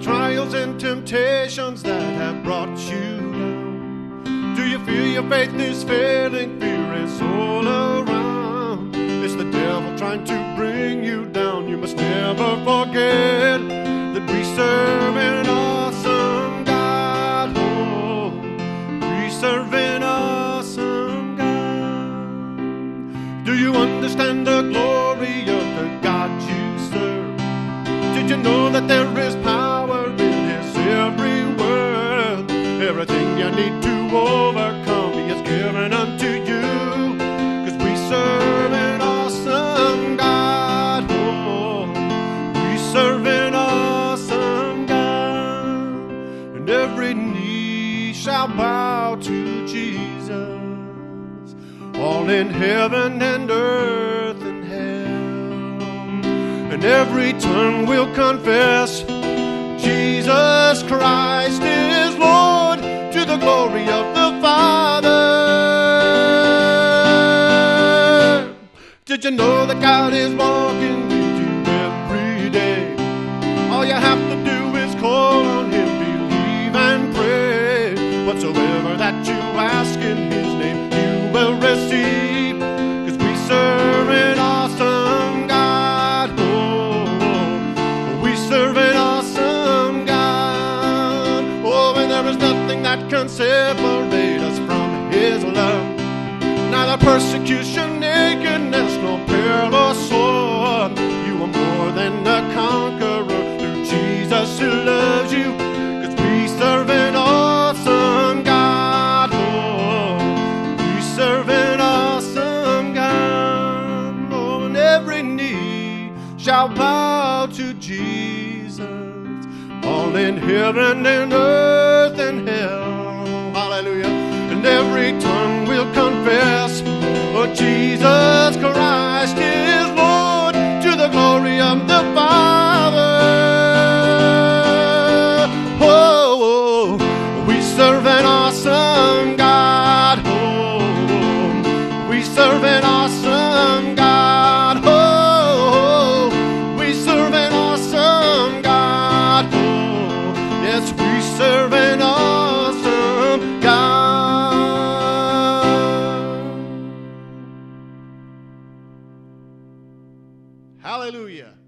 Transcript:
trials and temptations that have brought you down? Do you feel your faith is failing? Fear is all around. It's the devil trying to bring you down. You must never forget that we serve an awesome God. Oh, we serve an awesome God. Do you understand the glory of the God you serve? Did you know that there is power in His every word? Everything you need to overcome He has given unto you, 'cause we serve an awesome God. Oh, we serve an awesome God. And every knee shall bow to Jesus, all in heaven and earth and hell. And every tongue will confess Jesus Christ is Lord, to the glory of the Father. Did you know that God is walking with you every day? All you have to do is call on Him, believe and pray. Whatsoever that you ask in His name, you will receive, 'cause we serve an awesome God. Oh, we serve an awesome God. Oh, and there is nothing that can separate us from His love. Neither persecution, nakedness, nor peril or sword. You are more than a conqueror through Jesus who loves you, 'cause we serve an awesome God. Oh, we serve an awesome God. Oh, and every knee shall bow to Jesus, all in heaven and earth and hell. Hallelujah. And every tongue will confess, oh, Jesus Christ is Lord, to the glory of the Father. Oh, we serve an awesome God. Oh, we serve an awesome God. Oh, we serve an awesome God. Oh, yes, we serve an awesome God. Hallelujah.